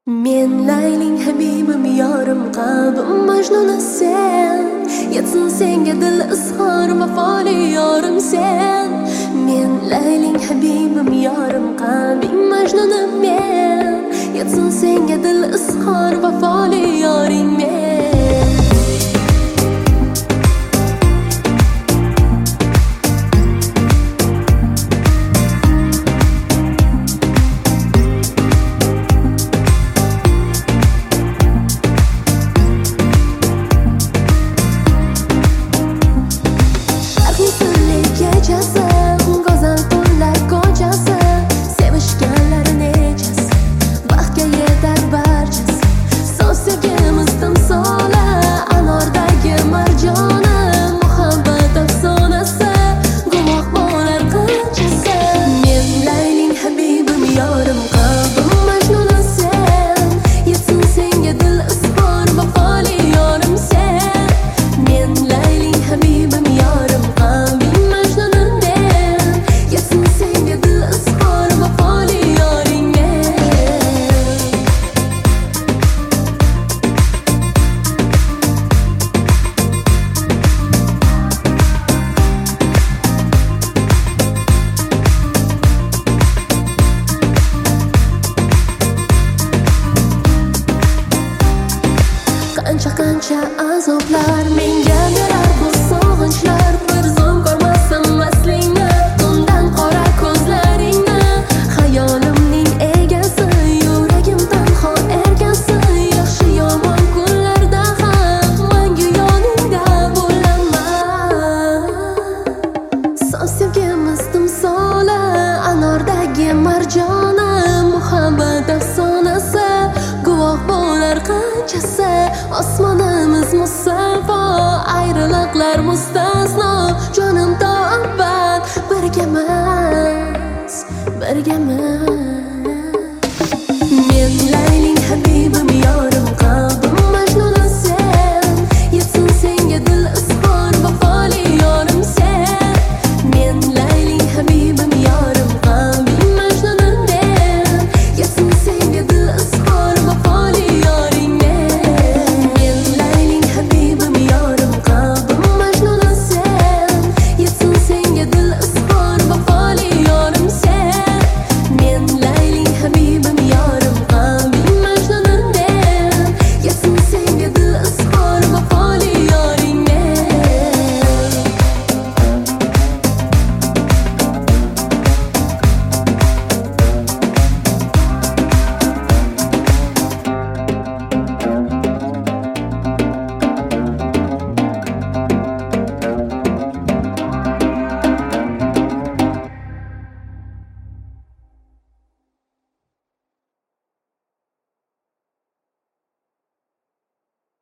Men Layling Habibim yorim qalbim Majnuni sen Yetsin senga dil izhor vafoli yorim sen Men Layling Habibim yorim qalbim Majnuni men Yetsin senga dil izhor vafoli yoring men Qancha azoblar menga berar bu sog'inchlar bir zum ko'rmasam aslingni undan qora ko'zlaringni xayolimning egasi yuragim tanho ergasi yaxshi yomon kunlarda ham mangu yoningda bo'laman sof sevgimiz timsoli anordagi marjona muhabbat afsonasi guvoh bo'lar qanchasi osmonimiz musaffo ayriliqlar mustasno jonim to abad birgamiz